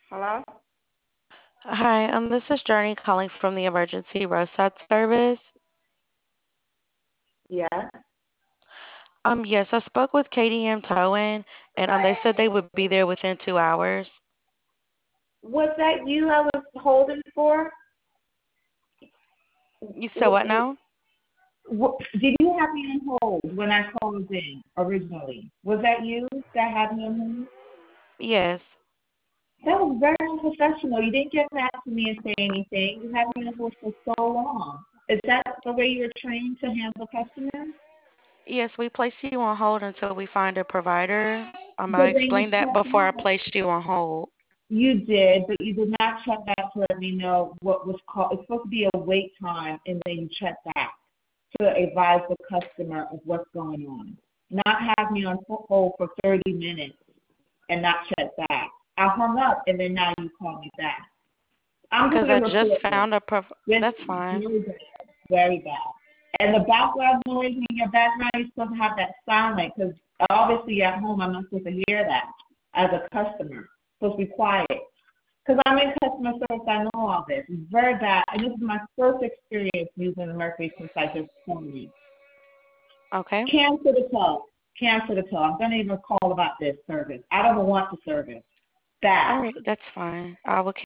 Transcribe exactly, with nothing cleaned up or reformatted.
Hello? Hi, um, this is Journey calling from the emergency roadside service. Yes. Um, yes, I spoke with K D M Towing, and um, they said they would be there within two hours. Was that you I was holding for? You said W- what now? w- Did you have me on hold when I called in originally? Was that you that had me on hold? Yes. That was very unprofessional. You didn't get back to me and say anything. You had me on hold for so long. Is that the way you're trained to handle customers? Yes, we placed you on hold until we find a provider. Um, I But then you explained that checked before I back. placed you on hold. You did, but you did not check back to let me know what was called. It's supposed to be a wait time, and then you check back to advise the customer of what's going on. Not have me on hold for thirty minutes and not check back. I hung up, and then now you call me back. I'm Because going I to just report this. found a prov- This That's is fine. very bad, very bad. And the background noise in your background, you're supposed to have that silent because obviously at home I'm not supposed to hear that as a customer. It's supposed to be quiet. Because I'm in customer service, I know all this. It's very bad. And this is my first experience using the Mercury since I just phoned you. Okay. Cancel the call. Cancel the call. I'm going to even call about this service. I don't want the service. All Bad. right, that's fine. I will